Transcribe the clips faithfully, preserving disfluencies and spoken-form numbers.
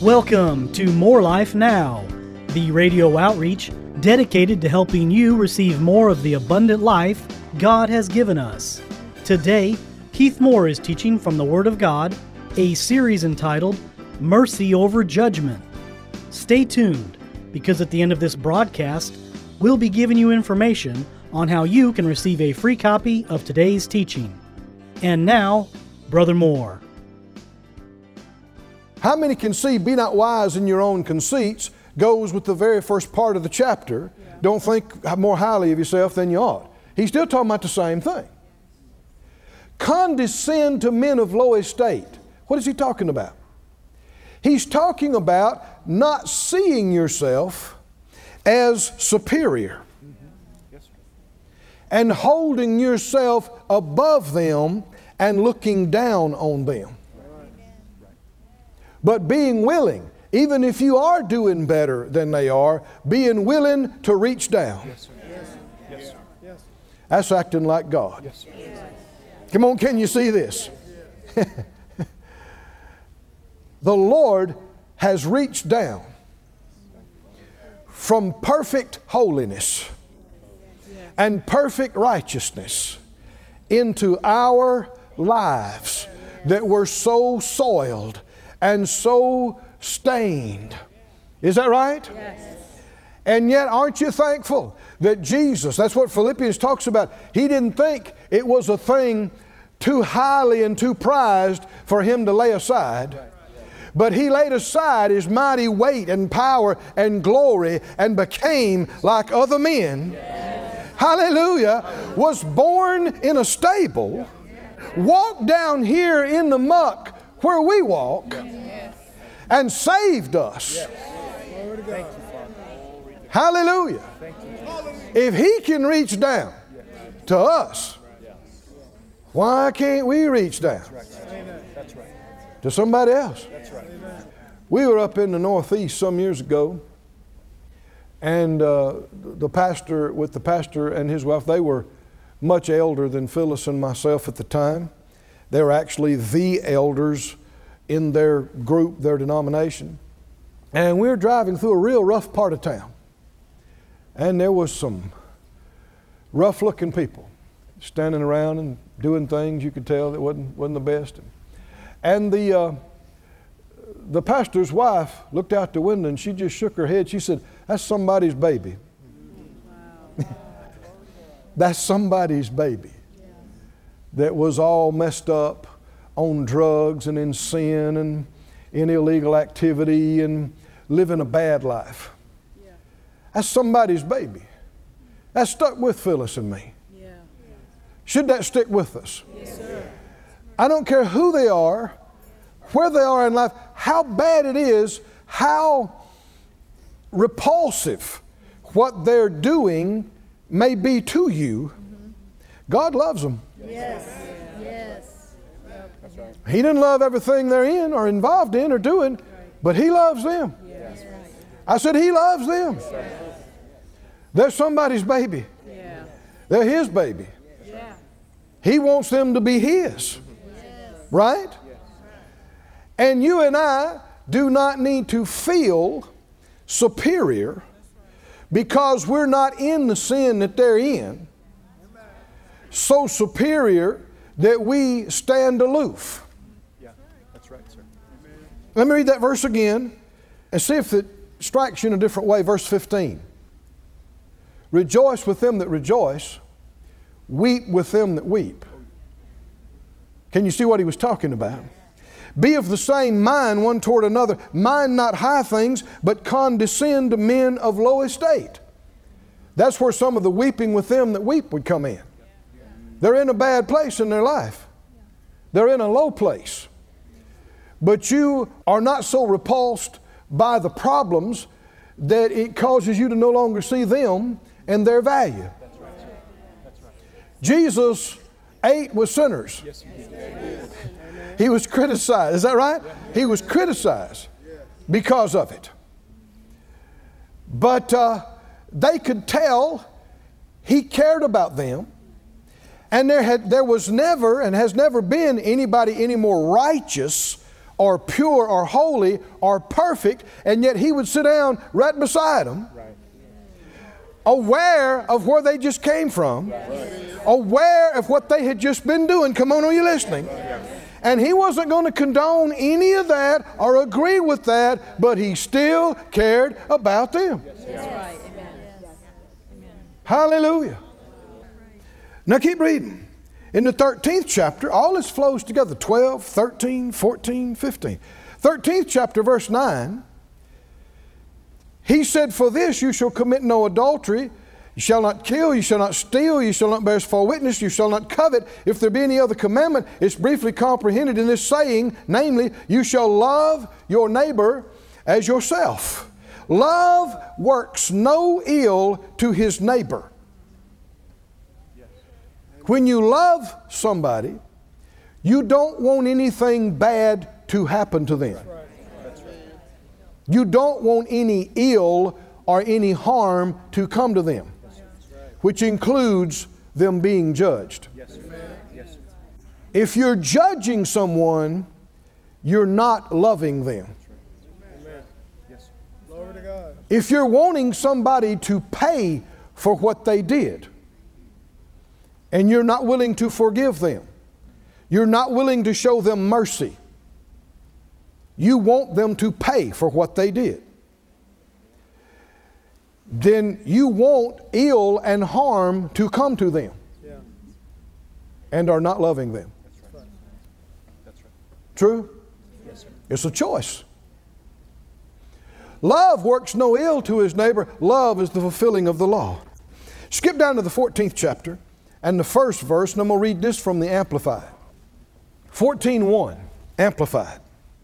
Welcome to More Life Now, the radio outreach dedicated to helping you receive more of the abundant life God has given us. Today, Keith Moore is teaching from the Word of God, a series entitled Mercy Over Judgment. Stay tuned, because at the end of this broadcast, we'll be giving you information on how you can receive a free copy of today's teaching. And now, Brother Moore. How many can see, be not wise in your own conceits, goes with the very first part of the chapter. Yeah. Don't think more highly of yourself than you ought. He's still talking about the same thing. Condescend to men of low estate. What is he talking about? He's talking about not seeing yourself as superior. Mm-hmm. Yes, sir. And holding yourself above them and looking down on them. But being willing, even if you are doing better than they are, being willing to reach down. Yes, sir. Yes, sir. Yes, sir. Yes. That's acting like God. Yes, sir. Yes. Come on, can you see this? The Lord has reached down from perfect holiness and perfect righteousness into our lives that were so soiled and so stained. Is that right? Yes. And yet, aren't you thankful that Jesus, that's what Philippians talks about, He didn't think it was a thing too highly and too prized for Him to lay aside. But He laid aside His mighty weight and power and glory and became like other men. Yes. Hallelujah. Was born in a stable, walked down here in the muck where we walk, yes, and saved us. Yes. Yes. Hallelujah. If He can reach down to us, why can't we reach down to somebody else? We were up in the Northeast some years ago, and uh, the pastor, with the pastor and his wife, they were much elder than Phyllis and myself at the time. They were actually the elders in their group, their denomination. And we were driving through a real rough part of town. And there was some rough-looking people standing around and doing things you could tell that wasn't, wasn't the best. And the, uh, the pastor's wife looked out the window and she just shook her head. She said, "That's somebody's baby." Wow. That's somebody's baby. That was all messed up on drugs and in sin and in illegal activity and living a bad life. Yeah. That's somebody's baby. That stuck with Phyllis and me. Yeah. Should that stick with us? Yes, sir. I don't care who they are, where they are in life, how bad it is, how repulsive what they're doing may be to you. Mm-hmm. God loves them. Yes. Yes. That's right. He doesn't love everything they're in or involved in or doing, but He loves them. Yes. I said He loves them. Yes. They're somebody's baby. Yeah. They're His baby. Yeah. He wants them to be His. Yes. Right? Yes. And you and I do not need to feel superior because we're not in the sin that they're in. So superior that we stand aloof. Yeah, that's right, sir. Let me read that verse again and see if it strikes you in a different way. Verse fifteen. Rejoice with them that rejoice, weep with them that weep. Can you see what he was talking about? Be of the same mind one toward another. Mind not high things, but condescend to men of low estate. That's where some of the weeping with them that weep would come in. They're in a bad place in their life. They're in a low place. But you are not so repulsed by the problems that it causes you to no longer see them and their value. That's right. That's right. Jesus ate with sinners. Yes, he did. He was criticized. Is that right? He was criticized because of it. But uh, they could tell He cared about them. And there had there was never and has never been anybody any more righteous or pure or holy or perfect, and yet he would sit down right beside them, right, aware of where they just came from, right, aware of what they had just been doing. Come on, are you listening? And he wasn't going to condone any of that or agree with that, but he still cared about them. That's right. Amen. Hallelujah. Now keep reading. In the thirteenth chapter, all this flows together. twelve, thirteen, fourteen, fifteen. thirteenth chapter, verse nine. He said, for this you shall commit no adultery. You shall not kill, you shall not steal, you shall not bear false witness, you shall not covet. If there be any other commandment, it's briefly comprehended in this saying, namely, you shall love your neighbor as yourself. Love works no ill to his neighbor. When you love somebody, you don't want anything bad to happen to them. You don't want any ill or any harm to come to them, which includes them being judged. If you're judging someone, you're not loving them. If you're wanting somebody to pay for what they did, and you're not willing to forgive them, you're not willing to show them mercy, you want them to pay for what they did, then you want ill and harm to come to them, yeah, and are not loving them. That's right. That's right. True? Yes, sir. It's a choice. Love works no ill to his neighbor. Love is the fulfilling of the law. Skip down to the fourteenth chapter and the first verse, and I'm going to read this from the Amplified. fourteen one, Amplified.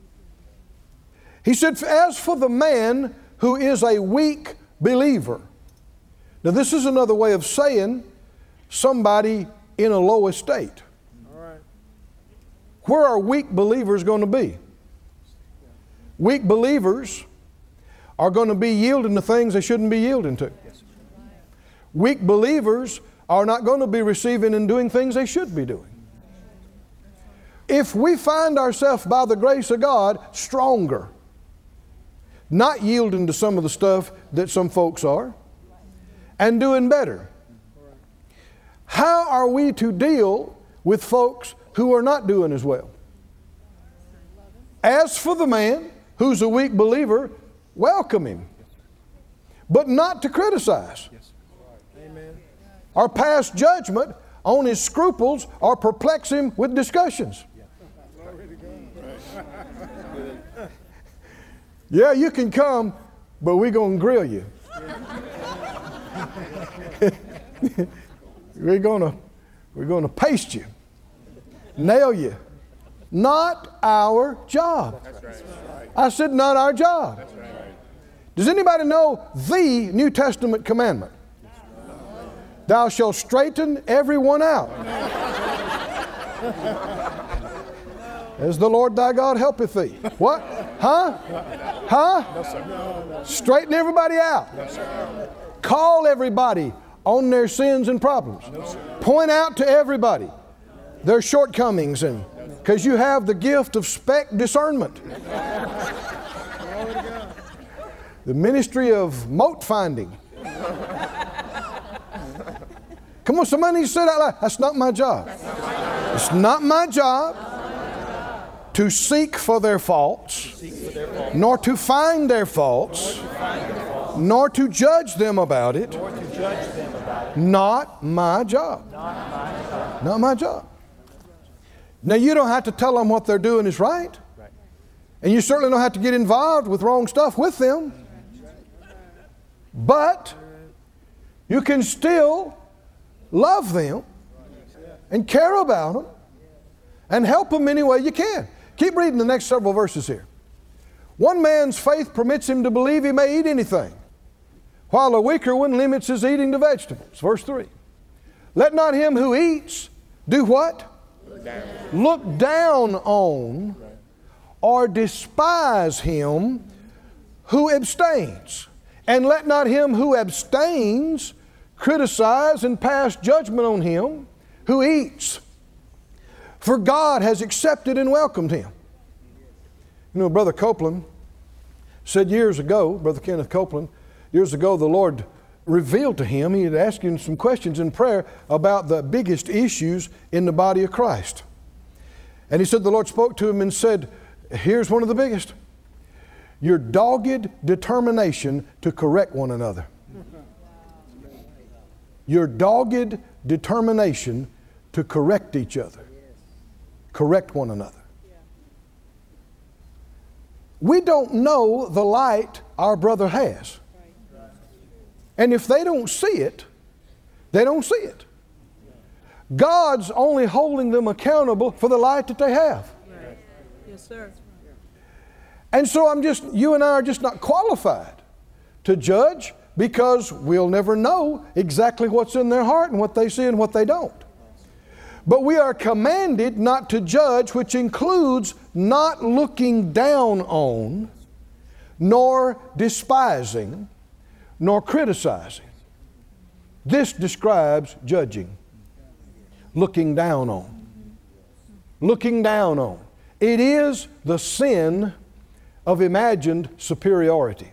He said, as for the man who is a weak believer. Now this is another way of saying somebody in a low estate. All right. Where are weak believers going to be? Weak believers are going to be yielding to things they shouldn't be yielding to. Weak believers are not going to be receiving and doing things they should be doing. If we find ourselves by the grace of God stronger, not yielding to some of the stuff that some folks are, and doing better, how are we to deal with folks who are not doing as well? As for the man who's a weak believer, welcome him, but not to criticize or pass judgment on his scruples or perplex him with discussions. Yeah, you can come, but we're going to grill you. we're going to we're going to paste you, nail you. Not our job. I said not our job. Does anybody know the New Testament commandment? Thou shalt straighten everyone out, as the Lord thy God helpeth thee. What? Huh? Huh? No, sir. Straighten everybody out. No, sir. Call everybody on their sins and problems. No, sir. Point out to everybody their shortcomings, and because you have the gift of spec discernment. The ministry of mote finding. Come on, somebody needs to say that loud. That's not my job. It's not my job to seek for their faults, nor to find their faults, nor to judge them about it. Not my job. Not my job. Now, you don't have to tell them what they're doing is right. And you certainly don't have to get involved with wrong stuff with them. But you can still love them and care about them and help them any way you can. Keep reading the next several verses here. One man's faith permits him to believe he may eat anything, while a weaker one limits his eating to vegetables. Verse three. Let not him who eats do what? Look down, Look down on or despise him who abstains. And let not him who abstains criticize and pass judgment on him who eats. For God has accepted and welcomed him. You know, Brother Copeland said years ago, Brother Kenneth Copeland, years ago the Lord revealed to him, he had asked him some questions in prayer about the biggest issues in the body of Christ. And he said the Lord spoke to him and said, here's one of the biggest. Your dogged determination to correct one another. Your dogged determination to correct each other. Correct one another. We don't know the light our brother has. And if they don't see it, they don't see it. God's only holding them accountable for the light that they have. Right. Yes, sir. And so I'm just, you and I are just not qualified to judge because we'll never know exactly what's in their heart and what they see and what they don't. But we are commanded not to judge, which includes not looking down on, nor despising, nor criticizing. This describes judging. Looking down on. Looking down on. It is the sin of imagined superiority.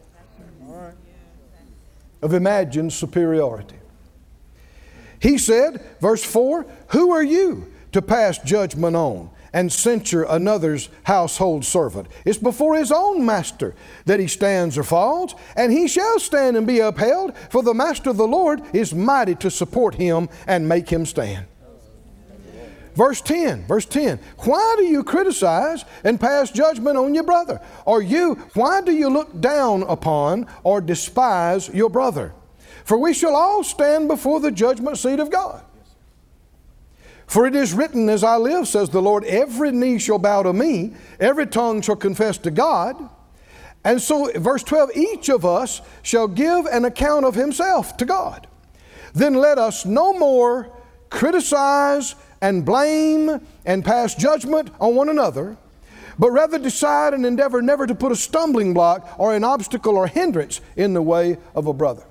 Of imagined superiority. He said, verse four, who are you to pass judgment on and censure another's household servant? It's before his own master that he stands or falls, and he shall stand and be upheld, for the master of the Lord is mighty to support him and make him stand. Verse ten, verse ten, why do you criticize and pass judgment on your brother? Or you, why do you look down upon or despise your brother? For we shall all stand before the judgment seat of God. For it is written, as I live, says the Lord, every knee shall bow to me, every tongue shall confess to God. And so, verse twelve, each of us shall give an account of himself to God. Then let us no more criticize and blame and pass judgment on one another, but rather decide and endeavor never to put a stumbling block or an obstacle or hindrance in the way of a brother.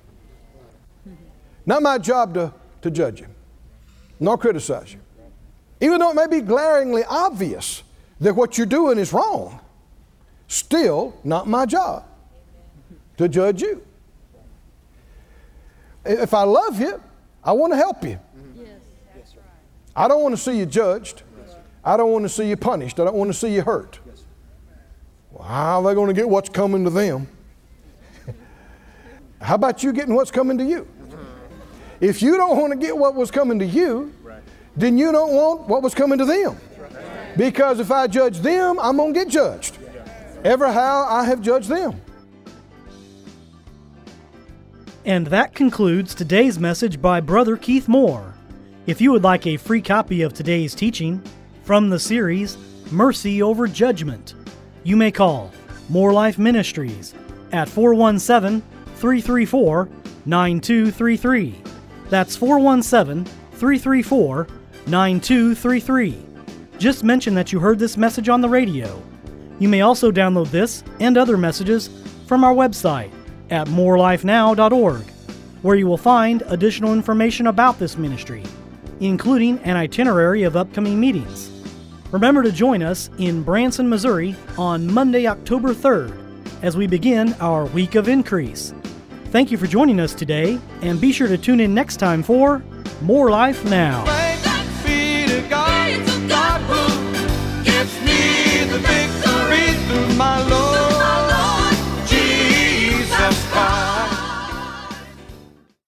Not my job to, to judge you, nor criticize you. Even though it may be glaringly obvious that what you're doing is wrong, still not my job to judge you. If I love you, I want to help you. I don't want to see you judged. I don't want to see you punished. I don't want to see you hurt. Well, how are they going to get what's coming to them? How about you getting what's coming to you? If you don't want to get what was coming to you, then you don't want what was coming to them. Because if I judge them, I'm going to get judged. Ever how I have judged them. And that concludes today's message by Brother Keith Moore. If you would like a free copy of today's teaching from the series Mercy Over Judgment, you may call More Life Ministries at four one seven, three three four, nine two three three. That's four one seven, three three four, nine two three three. Just mention that you heard this message on the radio. You may also download this and other messages from our website at more life now dot org, where you will find additional information about this ministry, including an itinerary of upcoming meetings. Remember to join us in Branson, Missouri on Monday, October third, as we begin our Week of Increase. Thank you for joining us today, and be sure to tune in next time for More Life Now.